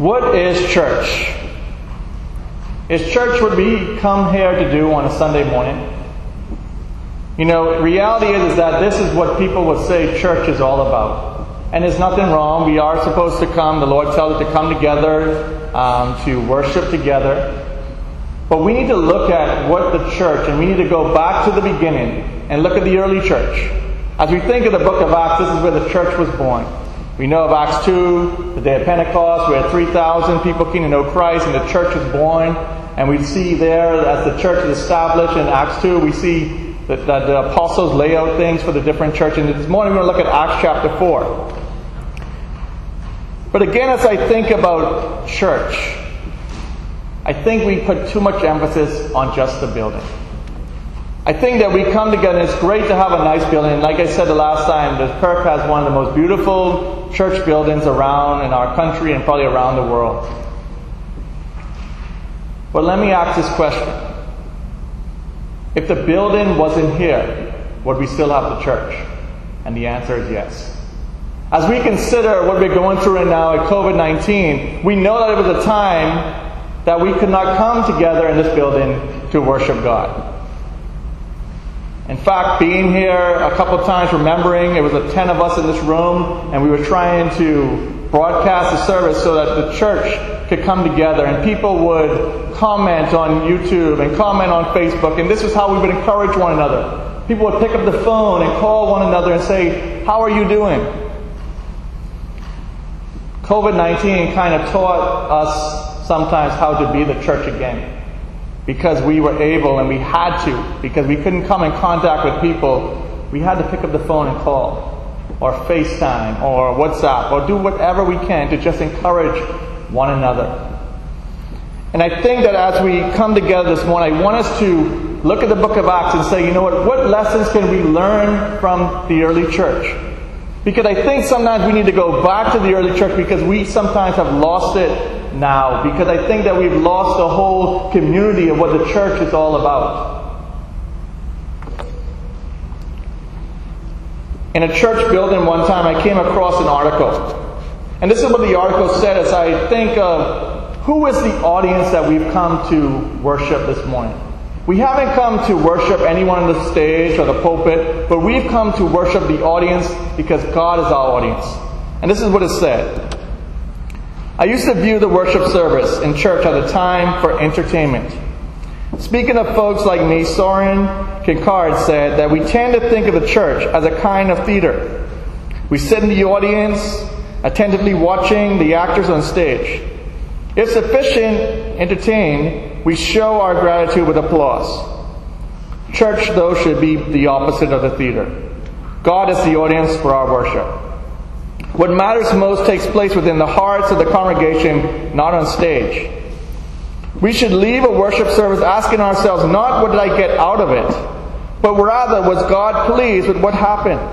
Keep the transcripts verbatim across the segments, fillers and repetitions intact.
What is church? Is church what we come here to do on a Sunday morning? You know, reality is, is that this is what people would say church is all about. And there's nothing wrong. We are supposed to come. The Lord tells us to come together, um, to worship together. But we need to look at what the church, and we need to go back to the beginning and look at the early church. As we think of the book of Acts, this is where the church was born. We know of Acts two, the day of Pentecost, where three thousand people came to know Christ, and the church was born. And we see there, as the church is established in Acts two, we see that, that the apostles lay out things for the different churches. And this morning we're going to look at Acts chapter four. But again, as I think about church, I think we put too much emphasis on just the building. I think that we come together, and it's great to have a nice building. And like I said the last time, the Kirk has one of the most beautiful church buildings around in our country and probably around the world. But let me ask this question. If the building wasn't here, would we still have the church? And the answer is yes. As we consider what we're going through right now at covid nineteen, we know that it was a time that we could not come together in this building to worship God. In fact, being here a couple of times, remembering it was a ten of us in this room, and we were trying to broadcast the service so that the church could come together, and people would comment on YouTube and comment on Facebook, and this is how we would encourage one another. People would pick up the phone and call one another and say, "How are you doing?" covid nineteen kind of taught us sometimes how to be the church again. Because we were able, and we had to, because we couldn't come in contact with people, we had to pick up the phone and call, or FaceTime, or WhatsApp, or do whatever we can to just encourage one another. And I think that as we come together this morning, I want us to look at the book of Acts and say, you know what, what lessons can we learn from the early church? Because I think sometimes we need to go back to the early church, because we sometimes have lost it now. Because I think that we've lost the whole community of what the church is all about. In a church building one time, I came across an article. And this is what the article said as I think of who is the audience that we've come to worship this morning. We haven't come to worship anyone on the stage or the pulpit, but we've come to worship the audience because God is our audience. And this is what it said. I used to view the worship service in church as a time for entertainment. Speaking of folks like me, Soren Kierkegaard said that we tend to think of the church as a kind of theater. We sit in the audience, attentively watching the actors on stage. If sufficient entertained, we show our gratitude with applause. Church, though, should be the opposite of the theater. God is the audience for our worship. What matters most takes place within the hearts of the congregation, not on stage. We should leave a worship service asking ourselves, not what did I get out of it, but rather, was God pleased with what happened?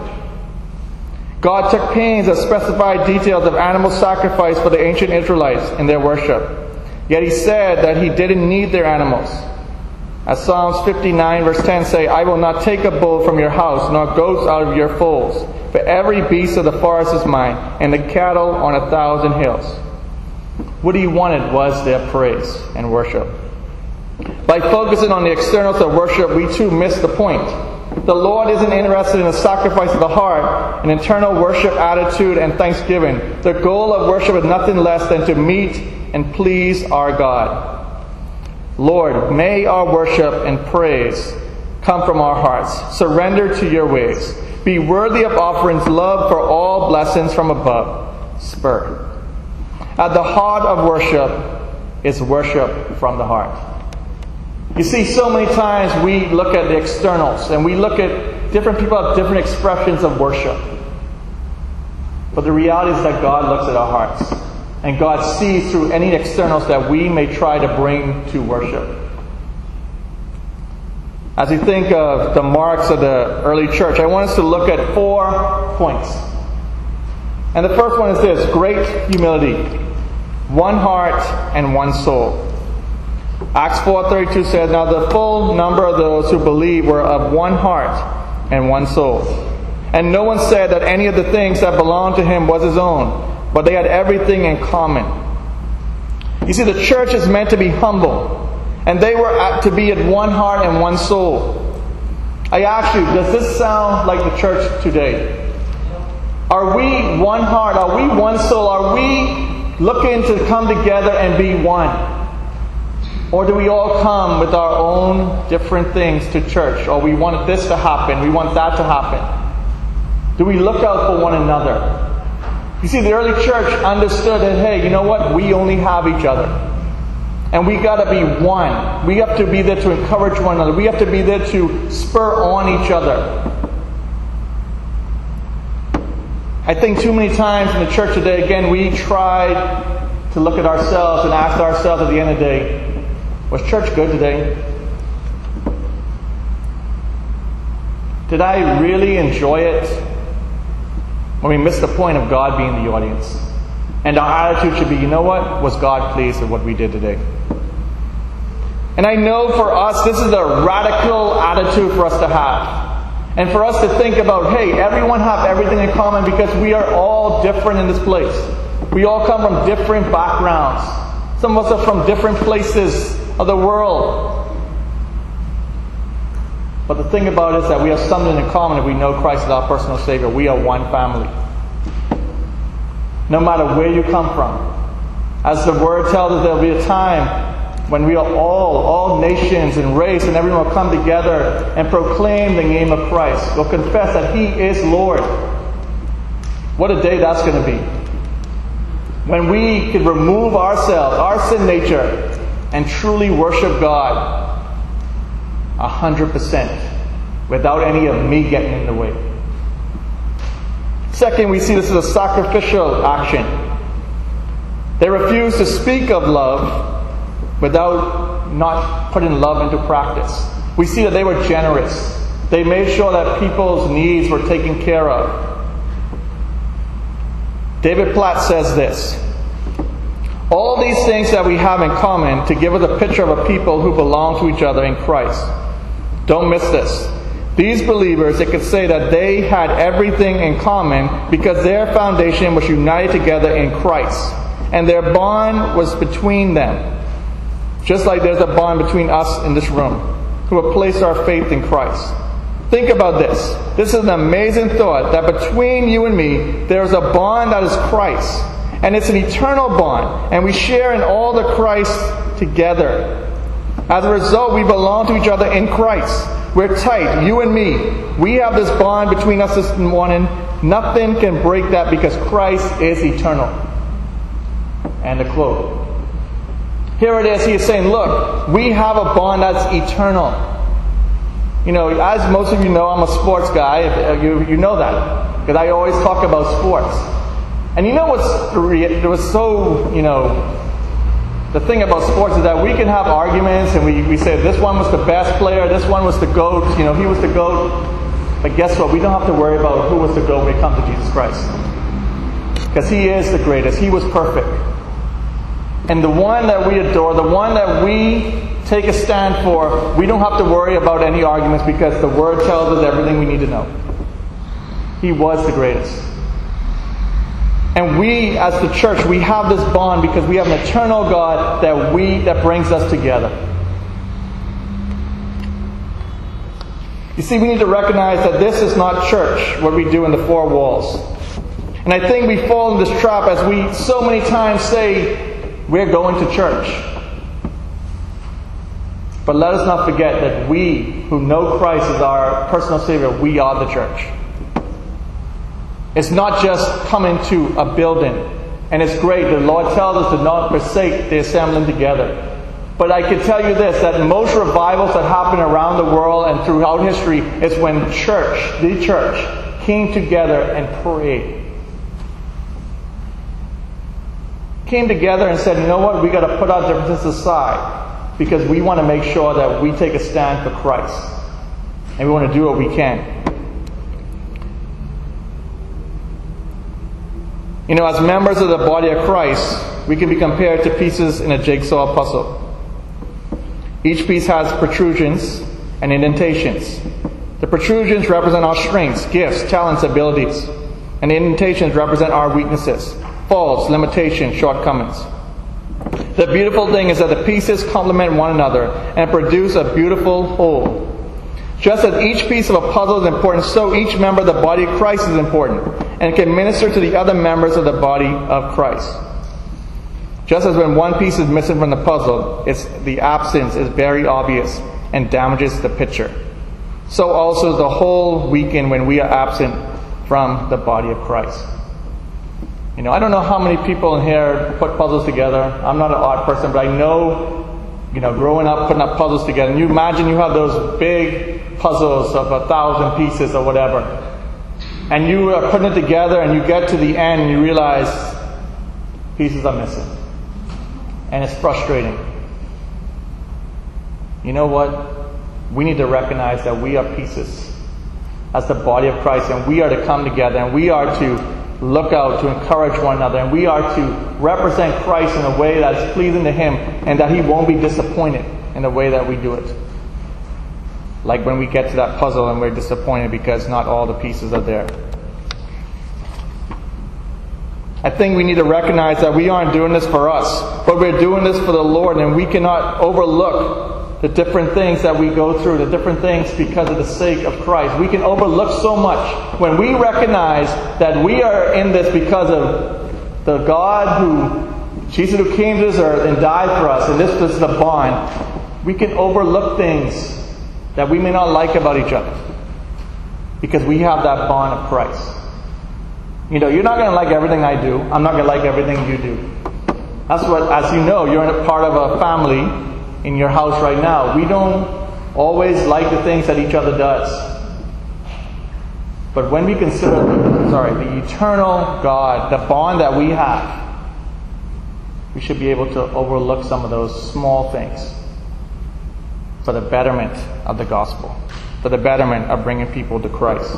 God took pains to specify details of animal sacrifice for the ancient Israelites in their worship. Yet He said that He didn't need their animals. As Psalms fifty-nine verse ten say, "I will not take a bull from your house, nor goats out of your folds. For every beast of the forest is mine, and the cattle on a thousand hills." What He wanted was their praise and worship. By focusing on the externals of worship, we too miss the point. The Lord isn't interested in the sacrifice of the heart, an internal worship attitude and thanksgiving. The goal of worship is nothing less than to meet and please our God. Lord, may our worship and praise come from our hearts. Surrender to your ways. Be worthy of offerings, love for all blessings from above. Spur. At the heart of worship is worship from the heart. You see, so many times we look at the externals, and we look at different people have different expressions of worship. But the reality is that God looks at our hearts. And God sees through any externals that we may try to bring to worship. As we think of the marks of the early church, I want us to look at four points. And the first one is this: great humility, one heart and one soul. Acts four thirty-two says, "Now the full number of those who believed were of one heart and one soul. And no one said that any of the things that belonged to him was his own, but they had everything in common. You see, the church is meant to be humble. And they were at, to be at one heart and one soul. I ask you, does this sound like the church today? Are we one heart? Are we one soul? Are we looking to come together and be one? Or do we all come with our own different things to church? Or we want this to happen, we want that to happen. Do we look out for one another? You see, the early church understood that, hey, you know what? We only have each other. And we got to be one. We have to be there to encourage one another. We have to be there to spur on each other. I think too many times in the church today, again, we try to look at ourselves and ask ourselves at the end of the day, was church good today? Did I really enjoy it? When we miss the point of God being the audience. And our attitude should be, you know what? Was God pleased with what we did today? And I know for us, this is a radical attitude for us to have. And for us to think about, hey, everyone have everything in common because we are all different in this place. We all come from different backgrounds. Some of us are from different places of the world. But the thing about it is that we have something in common if we know Christ as our personal Savior. We are one family. No matter where you come from. As the Word tells us, there will be a time when we are all, all nations and race, and everyone will come together and proclaim the name of Christ. We'll confess that He is Lord. What a day that's going to be. When we can remove ourselves, our sin nature, and truly worship God a hundred percent without any of me getting in the way. Second, we see this as a sacrificial action. They refuse to speak of love without not putting love into practice. We see that they were generous. They made sure that people's needs were taken care of. David Platt says this: all these things that we have in common to give us a picture of a people who belong to each other in Christ. Don't miss this. These believers, it could say that they had everything in common because their foundation was united together in Christ. And their bond was between them. Just like there's a bond between us in this room, who have placed our faith in Christ. Think about this. This is an amazing thought, that between you and me, there is a bond that is Christ. And it's an eternal bond. And we share in all the Christ together. As a result, we belong to each other in Christ. We're tight, you and me. We have this bond between us this morning. Nothing can break that because Christ is eternal. And the quote. Here it is, he is saying, look, we have a bond that's eternal. You know, as most of you know, I'm a sports guy. You, you know that. Because I always talk about sports. And you know what's there was so, you know, the thing about sports is that we can have arguments and we, we say this one was the best player, this one was the GOAT, you know, he was the GOAT. But guess what? We don't have to worry about who was the GOAT when it comes to Jesus Christ. Because He is the greatest. He was perfect. And the one that we adore, the one that we take a stand for, we don't have to worry about any arguments because the Word tells us everything we need to know. He was the greatest. And we, as the church, we have this bond because we have an eternal God that we that brings us together. You see, we need to recognize that this is not church, what we do in the four walls. And I think we fall in this trap as we so many times say, we're going to church. But let us not forget that we, who know Christ as our personal Savior, we are the church. It's not just coming to a building. And it's great. The Lord tells us to not forsake the assembling together. But I can tell you this, that most revivals that happen around the world and throughout history is when church, the church, came together and prayed. Came together and said, you know what, we got to put our differences aside because we want to make sure that we take a stand for Christ. And we want to do what we can. You know, as members of the body of Christ, we can be compared to pieces in a jigsaw puzzle. Each piece has protrusions and indentations. The protrusions represent our strengths, gifts, talents, abilities. And the indentations represent our weaknesses, faults, limitations, shortcomings. The beautiful thing is that the pieces complement one another and produce a beautiful whole. Just as each piece of a puzzle is important, so each member of the body of Christ is important and can minister to the other members of the body of Christ. Just as when one piece is missing from the puzzle, it's, the absence is very obvious and damages the picture. So also is the whole weekend when we are absent from the body of Christ. You know, I don't know how many people in here put puzzles together. I'm not an art person, but I know, you know, growing up, putting up puzzles together. And you imagine you have those big puzzles of a thousand pieces or whatever. And you are putting it together and you get to the end and you realize pieces are missing. And it's frustrating. You know what? We need to recognize that we are pieces as the body of Christ, and we are to come together and we are to look out to encourage one another, and we are to represent Christ in a way that is pleasing to Him and that He won't be disappointed in the way that we do it. Like when we get to that puzzle and we're disappointed because not all the pieces are there. I think we need to recognize that we aren't doing this for us, but we're doing this for the Lord, and we cannot overlook the different things that we go through, the different things because of the sake of Christ. We can overlook so much when we recognize that we are in this because of the God who, Jesus who came to this earth and died for us, and this, this is the bond. We can overlook things that we may not like about each other because we have that bond of Christ. You know, you're not going to like everything I do. I'm not going to like everything you do. That's what, as you know, you're in a part of a family in your house right now. We don't always like the things that each other does. But when we consider, sorry, the eternal God, the bond that we have, we should be able to overlook some of those small things for the betterment of the gospel, for the betterment of bringing people to Christ.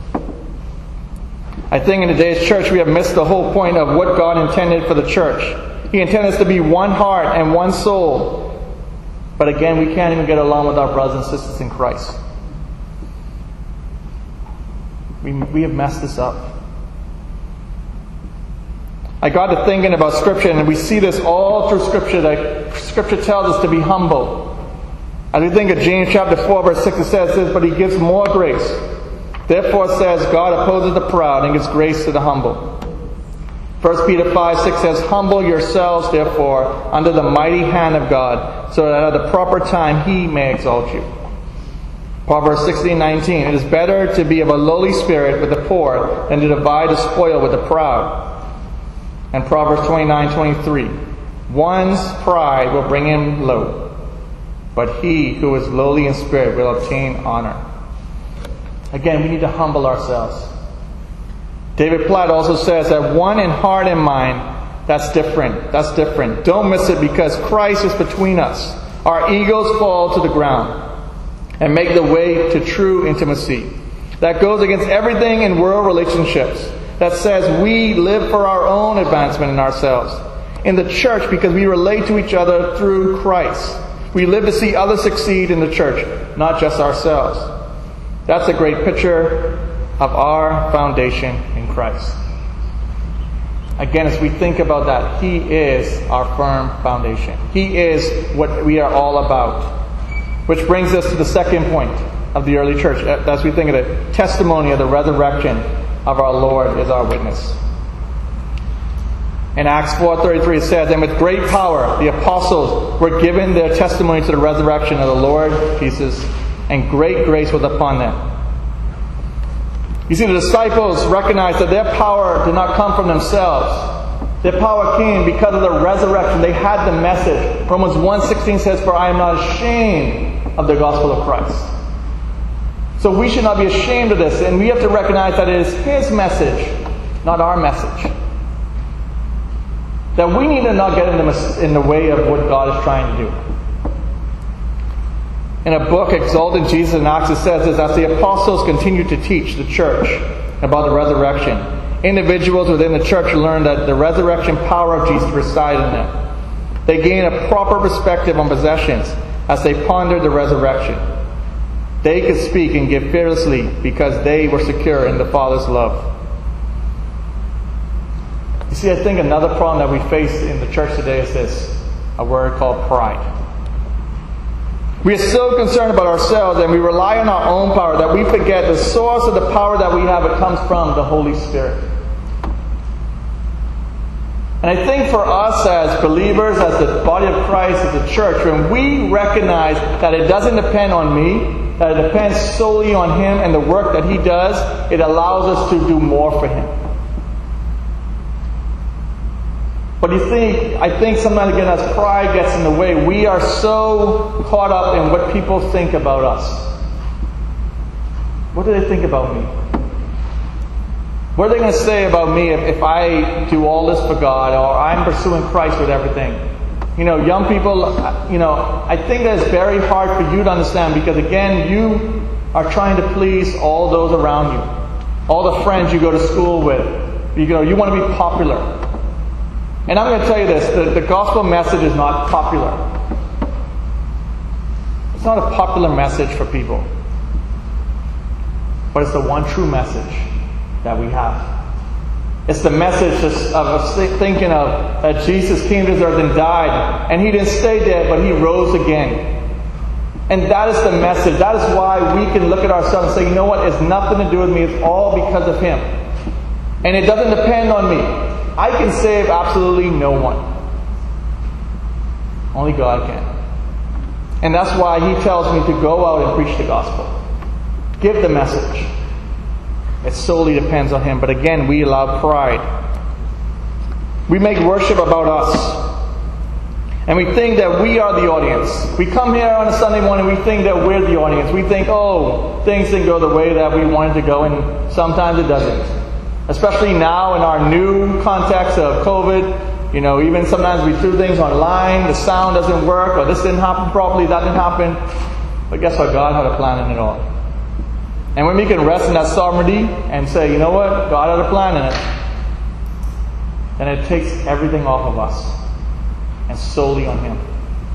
I think in today's church we have missed the whole point of what God intended for the church. He intended us to be one heart and one soul. But again, we can't even get along with our brothers and sisters in Christ. We, we have messed this up. I got to thinking about Scripture, and we see this all through Scripture, that Scripture tells us to be humble. As we think of James chapter four, verse six, it says this, but He gives more grace. Therefore it says, God opposes the proud and gives grace to the humble. First Peter five six says, humble yourselves, therefore, under the mighty hand of God, so that at the proper time He may exalt you. Proverbs sixteen nineteen, it is better to be of a lowly spirit with the poor than to divide the spoil with the proud. And Proverbs twenty-nine twenty-three, one's pride will bring him low, but he who is lowly in spirit will obtain honor. Again, we need to humble ourselves. David Platt also says that one in heart and mind, that's different. That's different. Don't miss it, because Christ is between us. Our egos fall to the ground and make the way to true intimacy. That goes against everything in world relationships that says we live for our own advancement in ourselves. In the church, because we relate to each other through Christ. We live to see others succeed in the church, not just ourselves. That's a great picture of our foundation in Christ. Again, as we think about that, He is our firm foundation. He is what we are all about. Which brings us to the second point of the early church. As we think of it, testimony of the resurrection of our Lord is our witness. In Acts four thirty-three it says, and with great power the apostles were given their testimony to the resurrection of the Lord Jesus, and great grace was upon them. You see, the disciples recognized that their power did not come from themselves. Their power came because of the resurrection. They had the message. Romans one sixteen says, for I am not ashamed of the gospel of Christ. So we should not be ashamed of this, and we have to recognize that it is His message, not our message. That we need to not get in the, in the way of what God is trying to do. In a book, Exalted Jesus in Acts, it says this, as the apostles continued to teach the church about the resurrection, individuals within the church learned that the resurrection power of Jesus resided in them. They gained a proper perspective on possessions as they pondered the resurrection. They could speak and give fearlessly because they were secure in the Father's love. You see, I think another problem that we face in the church today is this. a word called pride. We are so concerned about ourselves and we rely on our own power that we forget the source of the power that we have. It comes from the Holy Spirit. And I think for us as believers, as the body of Christ, as a church, when we recognize that it doesn't depend on me, that it depends solely on Him and the work that He does, it allows us to do more for Him. But you think, I think sometimes again as pride gets in the way, we are so caught up in what people think about us. What do they think about me? What are they going to say about me if, if I do all this for God, or I'm pursuing Christ with everything? You know, young people, you know, I think that it's very hard for you to understand because, again, you are trying to please all those around you. All the friends you go to school with. You know, you want to be popular. And I'm going to tell you this, the, the gospel message is not popular. It's not a popular message for people. But it's the one true message that we have. It's the message of, of thinking of that Jesus came to this earth and died, and He didn't stay dead, but He rose again. And that is the message. That is why we can look at ourselves and say, you know what, it's nothing to do with me, it's all because of Him. And it doesn't depend on me. I can save absolutely no one. Only God can. And that's why He tells me to go out and preach the gospel. Give the message. It solely depends on Him. But again, we allow pride. We make worship about us. And we think that we are the audience. We come here on a Sunday morning, we think that we're the audience. We think, oh, things didn't go the way that we wanted to go, and sometimes it doesn't. Especially now in our new context of COVID. You know, even sometimes we do things online, the sound doesn't work, or this didn't happen properly, that didn't happen. But guess what? God had a plan in it all. And when we can rest in that sovereignty and say, you know what, God had a plan in it, then it takes everything off of us and solely on Him.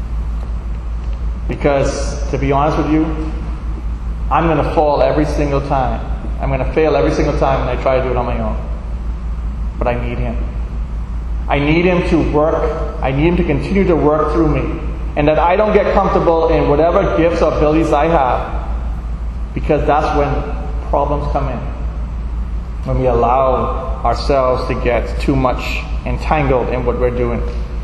Because, to be honest with you, I'm going to fall every single time. I'm going to fail every single time when I try to do it on my own. But I need Him. I need Him to work. I need Him to continue to work through me. And that I don't get comfortable in whatever gifts or abilities I have. Because that's when problems come in. When we allow ourselves to get too much entangled in what we're doing.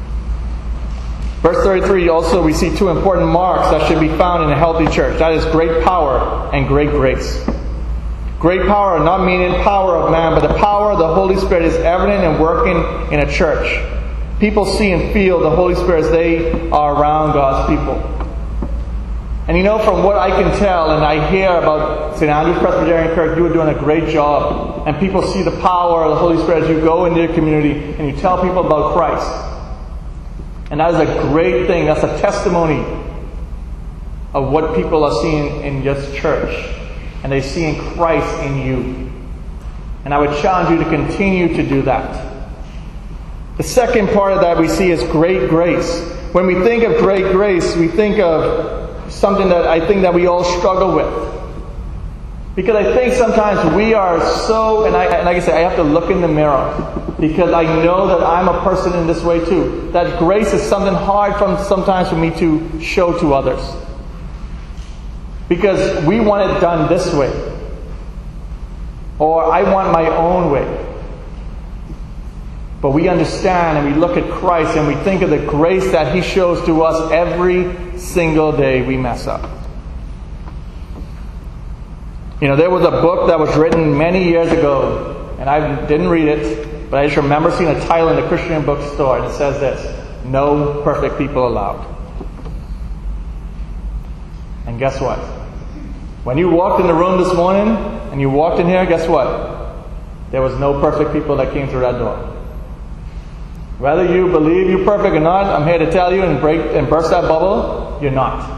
Verse thirty-three, also we see two important marks that should be found in a healthy church. That is great power and great grace. Great power, not meaning power of man, but the power of the Holy Spirit is evident and working in a church. People see and feel the Holy Spirit as they are around God's people. And you know, from what I can tell, and I hear about Saint Andrew's Presbyterian Kirk, you are doing a great job. And people see the power of the Holy Spirit as you go into your community and you tell people about Christ. And that is a great thing. That's a testimony of what people are seeing in this church. And they're seeing Christ in you. And I would challenge you to continue to do that. The second part of that we see is great grace. When we think of great grace, we think of something that I think that we all struggle with. Because I think sometimes we are so, and, I, and like I say, I have to look in the mirror. Because I know that I'm a person in this way too. That grace is something hard from sometimes for me to show to others. Because we want it done this way. Or I want my own way. But we understand and we look at Christ and we think of the grace that He shows to us every single day we mess up. You know, there was a book that was written many years ago, and I didn't read it, but I just remember seeing a title in a Christian bookstore, and it says this: No perfect people allowed. And guess what? When you walked in the room this morning, and you walked in here, guess what? There was no perfect people that came through that door. Whether you believe you're perfect or not, I'm here to tell you and break and burst that bubble, you're not.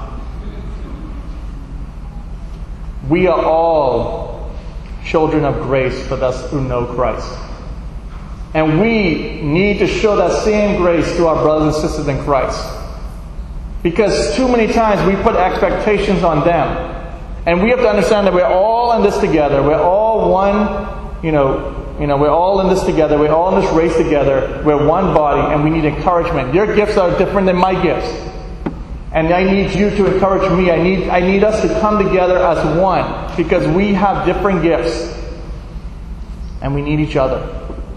We are all children of grace for those who know Christ. And we need to show that same grace to our brothers and sisters in Christ. Because too many times we put expectations on them. And we have to understand that we're all in this together. We're all one, you know, You know, we're all in this together. We're all in this race together. We're one body, and we need encouragement. Your gifts are different than my gifts. And I need you to encourage me. I need, I need us to come together as one, because we have different gifts. And we need each other.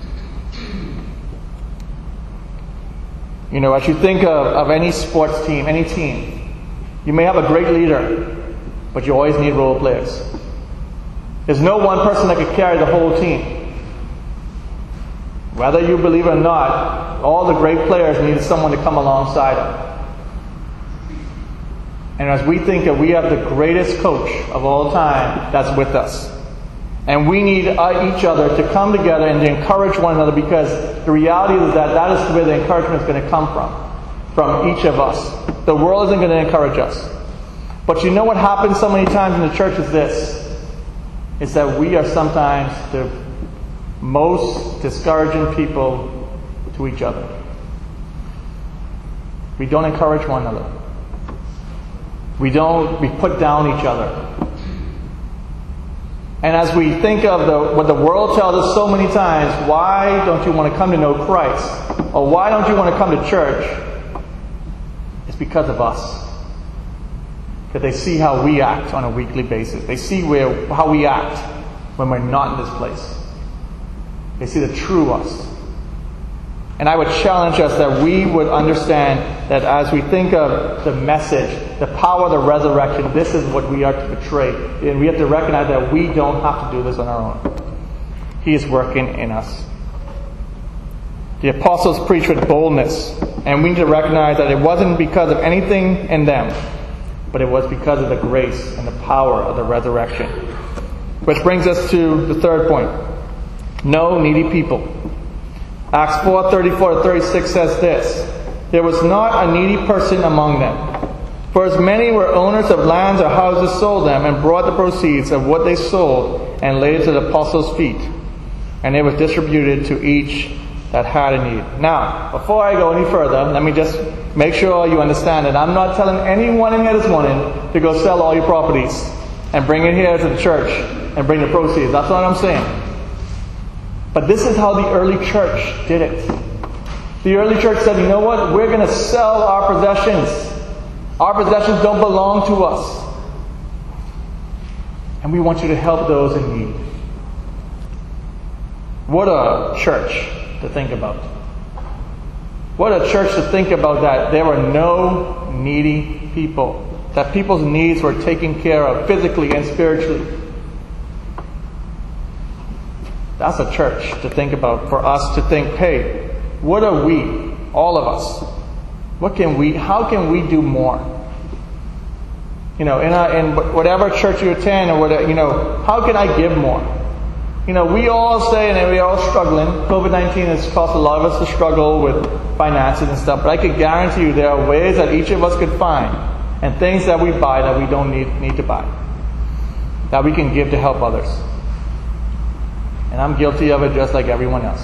You know, as you think of, of any sports team, any team, you may have a great leader, but you always need role players. There's no one person that could carry the whole team. Whether you believe it or not, all the great players needed someone to come alongside them. And as we think that we have the greatest coach of all time that's with us, and we need each other to come together and to encourage one another, because the reality is that that is where the encouragement is going to come from, from each of us. The world isn't going to encourage us. But you know what happens so many times in the church is this, is that we are sometimes the most discouraging people to each other. We don't encourage one another. We don't, we put down each other. And as we think of the, what the world tells us so many times, why don't you want to come to know Christ? Or why don't you want to come to church? It's because of us. Because they see how we act on a weekly basis. They see where, how we act when we're not in this place. They see the true us. And I would challenge us that we would understand that as we think of the message, the power of the resurrection, this is what we are to portray. And we have to recognize that we don't have to do this on our own. He is working in us. The apostles preached with boldness, and we need to recognize that it wasn't because of anything in them, but it was because of the grace and the power of the resurrection. Which brings us to the third point. No needy people. Acts four, thirty-four to thirty-six says this, there was not a needy person among them. For as many were owners of lands or houses sold them, and brought the proceeds of what they sold, and laid it to the apostles' feet. And it was distributed to each that had a need. Now, before I go any further, let me just make sure you understand that I'm not telling anyone in here this morning to go sell all your properties and bring it here to the church and bring the proceeds. That's not what I'm saying. But this is how the early church did it. The early church said, you know what? We're going to sell our possessions. Our possessions don't belong to us. And we want you to help those in need. What a church to think about. What a church to think about that there were no needy people. That people's needs were taken care of physically and spiritually. That's a church to think about, for us to think, hey, what are we, all of us? What can we, how can we do more? You know, in, a, in whatever church you attend, or whatever, you know, how can I give more? You know, we all say, and we're all struggling. covid nineteen has caused a lot of us to struggle with finances and stuff, but I can guarantee you there are ways that each of us could find, and things that we buy that we don't need, need to buy, that we can give to help others. And I'm guilty of it just like everyone else.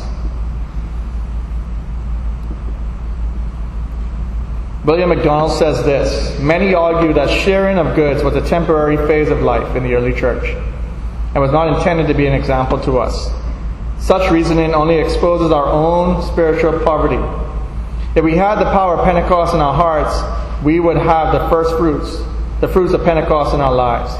William MacDonald says this, many argue that sharing of goods was a temporary phase of life in the early church and was not intended to be an example to us. Such reasoning only exposes our own spiritual poverty. If we had the power of Pentecost in our hearts, we would have the first fruits, the fruits of Pentecost in our lives.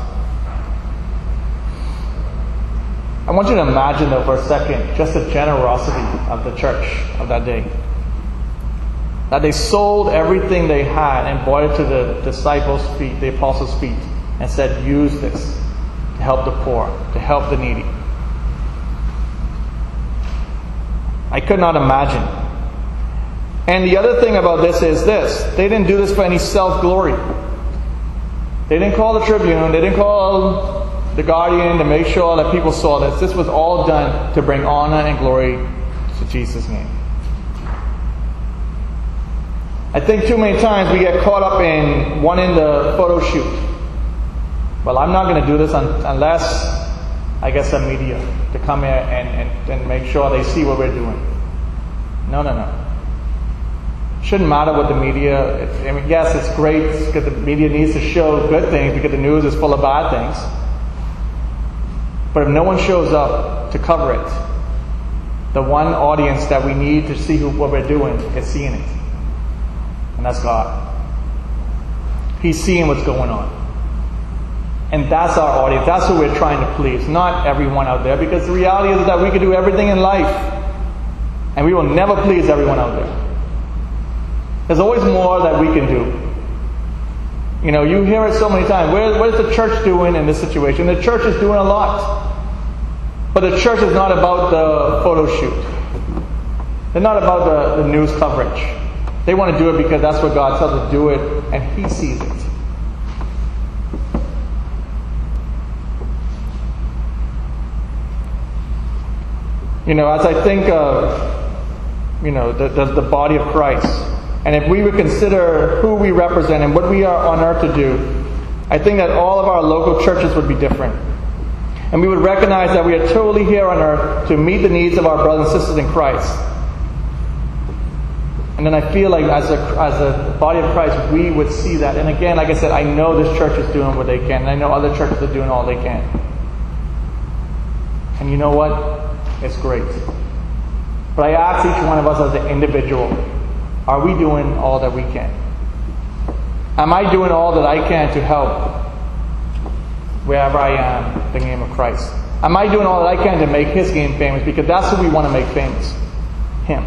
I want you to imagine, though, for a second, just the generosity of the church of that day. That they sold everything they had and brought it to the disciples' feet, the apostles' feet, and said, use this to help the poor, to help the needy. I could not imagine. And the other thing about this is this. They didn't do this for any self-glory. They didn't call the Tribune. They didn't call the Guardian to make sure that people saw this. This was all done to bring honor and glory to Jesus' name. I think too many times we get caught up in wanting the photo shoot. Well, I'm not going to do this un- unless I get some media to come here and, and, and make sure they see what we're doing. No, no, no. Shouldn't matter what the media... It, I mean, yes, it's great because the media needs to show good things because the news is full of bad things. But if no one shows up to cover it, the one audience that we need to see who, what we're doing is seeing it. And that's God. He's seeing what's going on. And that's our audience. That's who we're trying to please. Not everyone out there. Because the reality is that we can do everything in life. And we will never please everyone out there. There's always more that we can do. You know, you hear it so many times. Where, what is the church doing in this situation? The church is doing a lot. But the church is not about the photo shoot. They're not about the, the news coverage. They want to do it because that's what God tells them to do it, and He sees it. You know, as I think of, you know, the, the, the body of Christ, and if we would consider who we represent and what we are on earth to do, I think that all of our local churches would be different. And we would recognize that we are totally here on earth to meet the needs of our brothers and sisters in Christ. And then I feel like as a, as a body of Christ, we would see that. And again, like I said, I know this church is doing what they can. And I know other churches are doing all they can. And you know what? It's great. But I ask each one of us as an individual, are we doing all that we can? Am I doing all that I can to help wherever I am in the name of Christ? Am I doing all that I can to make His name famous? Because that's who we want to make famous. Him.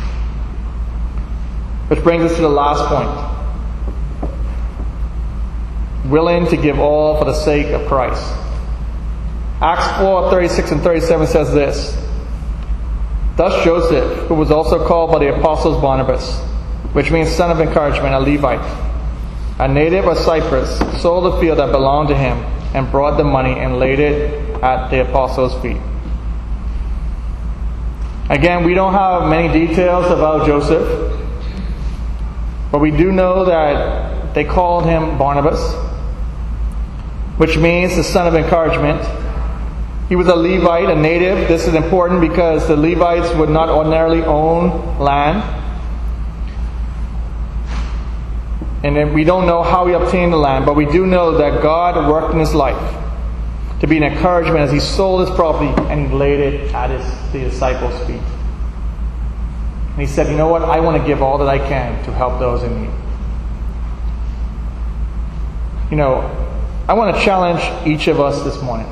Which brings us to the last point. Willing to give all for the sake of Christ. Acts four, thirty-six and thirty-seven says this. Thus Joseph, who was also called by the apostles Barnabas, which means son of encouragement, a Levite, a native of Cyprus, sold the field that belonged to him and brought the money and laid it at the apostles' feet. Again, we don't have many details about Joseph, but we do know that they called him Barnabas, which means the son of encouragement. He was a Levite, a native. This is important because the Levites would not ordinarily own land. And then we don't know how he obtained the land, but we do know that God worked in his life to be an encouragement as he sold his property and he laid it at his, the disciples' feet. And he said, you know what? I want to give all that I can to help those in need. You know, I want to challenge each of us this morning.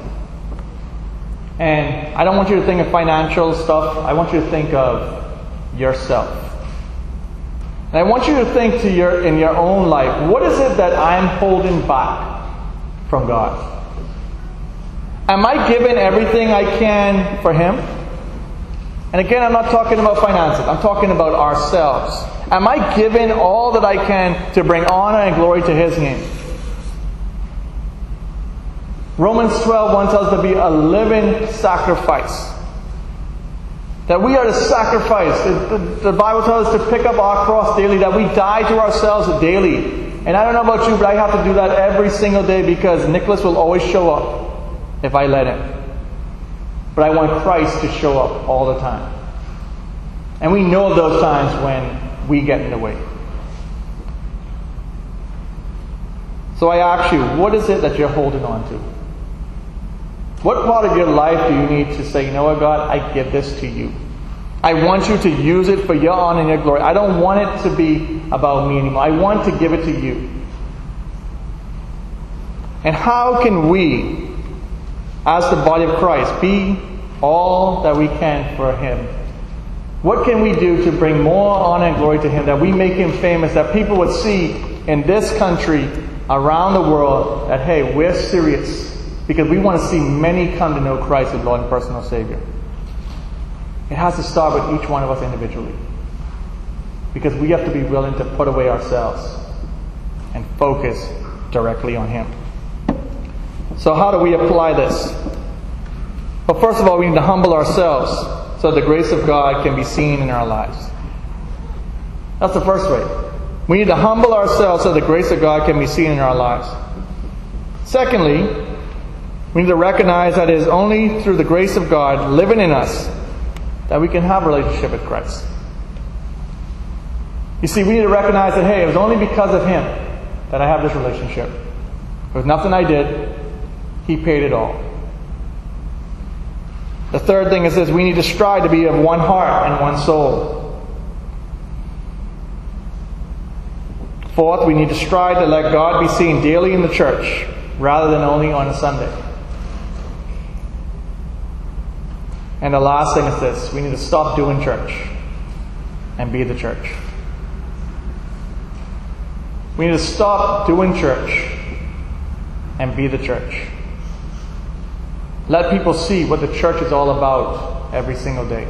And I don't want you to think of financial stuff. I want you to think of yourself. And I want you to think to your in your own life, what is it that I'm holding back from God? Am I giving everything I can for Him? And again, I'm not talking about finances. I'm talking about ourselves. Am I giving all that I can to bring honor and glory to His name? Romans twelve one tells us to be a living sacrifice. That we are to sacrifice. The, the, the Bible tells us to pick up our cross daily. That we die to ourselves daily. And I don't know about you, but I have to do that every single day because Nicholas will always show up if I let him. But I want Christ to show up all the time. And we know those times when we get in the way. So I ask you, what is it that you're holding on to? What part of your life do you need to say, you know what, God, I give this to you. I want you to use it for your honor and your glory. I don't want it to be about me anymore. I want to give it to you. And how can we, as the body of Christ, be all that we can for Him? What can we do to bring more honor and glory to Him, that we make Him famous, that people would see in this country, around the world, that, hey, we're serious. Because we want to see many come to know Christ as Lord and personal Savior. It has to start with each one of us individually. Because we have to be willing to put away ourselves and focus directly on Him. So how do we apply this? Well, first of all, we need to humble ourselves so the grace of God can be seen in our lives. That's the first way. We need to humble ourselves so the grace of God can be seen in our lives. Secondly, we need to recognize that it is only through the grace of God living in us that we can have a relationship with Christ. You see, we need to recognize that, hey, it was only because of Him that I have this relationship. It was nothing I did. He paid it all. The third thing is this: we need to strive to be of one heart and one soul. Fourth, we need to strive to let God be seen daily in the church rather than only on a Sunday. And the last thing is this: we need to stop doing church and be the church. We need to stop doing church and be the church. Let people see what the church is all about every single day.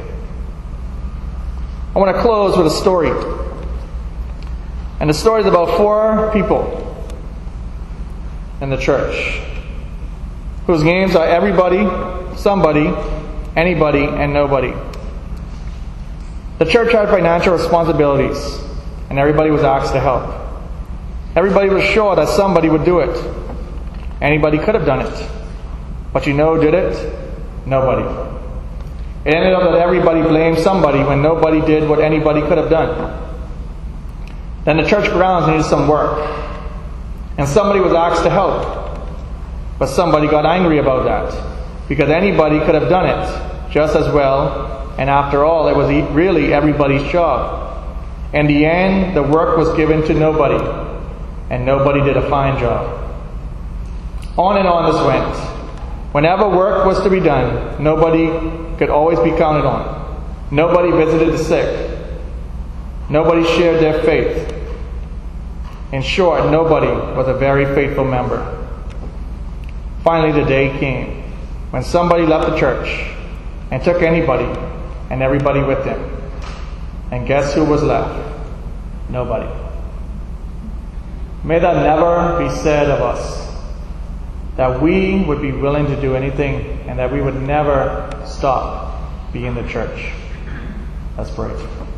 I want to close with a story. And the story is about four people in the church whose names are everybody, somebody, anybody, and nobody. The church had financial responsibilities, and everybody was asked to help. Everybody was sure that somebody would do it. Anybody could have done it. But you know who did it? Nobody. It ended up that everybody blamed somebody when nobody did what anybody could have done. Then the church grounds needed some work. And somebody was asked to help. But somebody got angry about that, because anybody could have done it just as well, and after all, it was really everybody's job. In the end, the work was given to nobody, and nobody did a fine job. On and on this went. Whenever work was to be done, nobody could always be counted on. Nobody visited the sick. Nobody shared their faith. In short, nobody was a very faithful member. Finally, the day came when somebody left the church and took anybody and everybody with them. And guess who was left? Nobody. May that never be said of us, that we would be willing to do anything and that we would never stop being the church. Let's pray.